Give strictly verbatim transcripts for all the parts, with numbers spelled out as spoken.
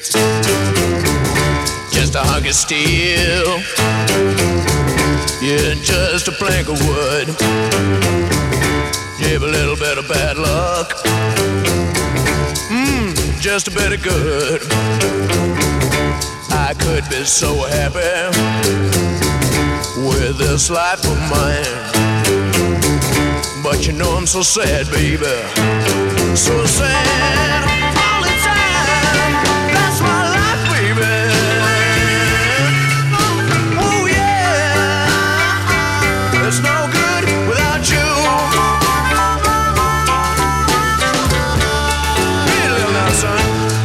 Just a hunk of steel, yeah, just a plank of wood. Give a little bit of bad luck, mmm, just a bit of good. I could be so happy with this life of mine, but you know I'm so sad, baby, so sad all the time. That's my life, baby. Oh yeah, it's no good without you. Hey, little now, son.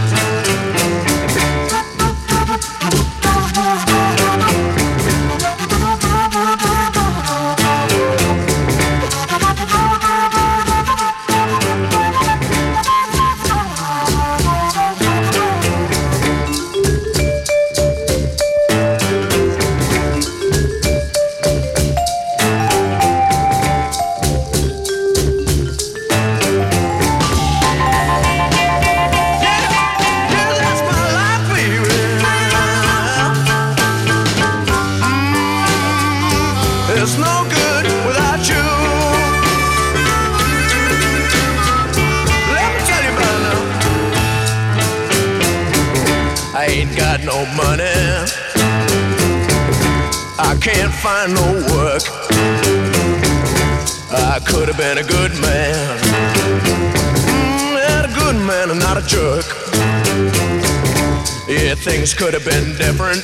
It's no good without you. Let me tell you about it now. I ain't got no money, I can't find no work. I could have been a good man, mm, yeah, a good man and not a jerk. Yeah, things could have been different,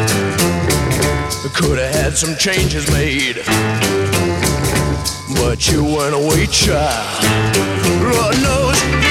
could have had some changes made, but you weren't a wee child. Lord knows